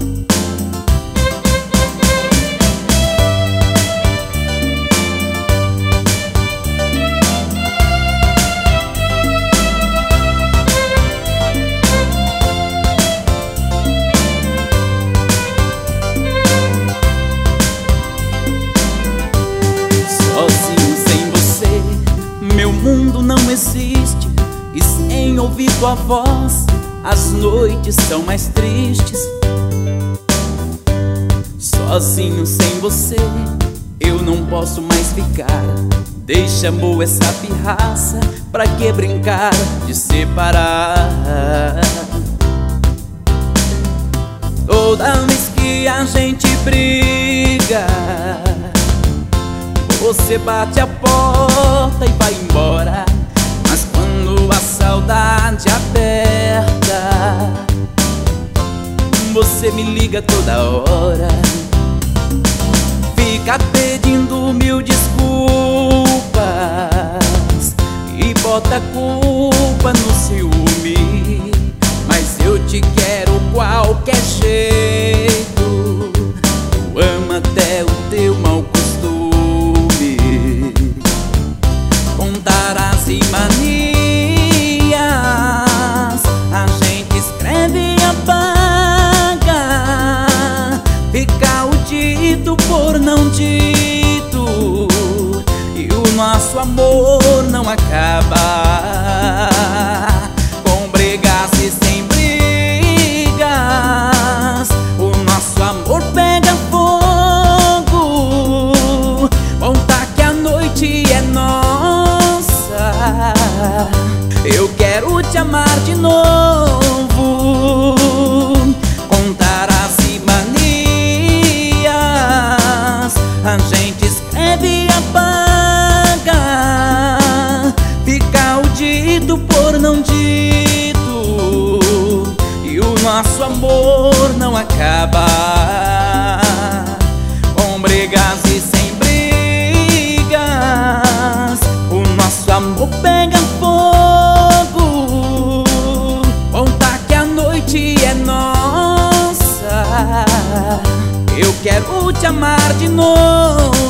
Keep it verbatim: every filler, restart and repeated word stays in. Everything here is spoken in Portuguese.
Sozinho sem você, meu mundo não existe. E sem ouvir tua voz, as noites são mais tristes. Sozinho sem você, eu não posso mais ficar. Deixa, amor, essa pirraça, pra que brincar de separar? Toda vez que a gente briga, você bate a porta e vai embora. Mas quando a saudade aperta, você me liga toda hora. Fica pedindo mil desculpas e bota a culpa no ciúme. Mas eu te quero qualquer jeito, eu amo até o teu mau costume. Contar as manias, a gente escreve e apaga. Fica o dito por não dito, e o nosso amor não acaba. Com brigas e sem brigas, o nosso amor pega fogo. Conta que a noite é nossa, eu quero te amar de novo. Contar as manias, a gente escreve e apaga. Fica o dito por não dito, e o nosso amor não acaba. Com brigas e sem brigas, o nosso amor pega fogo. Conta que a noite é nossa, eu quero te amar de novo.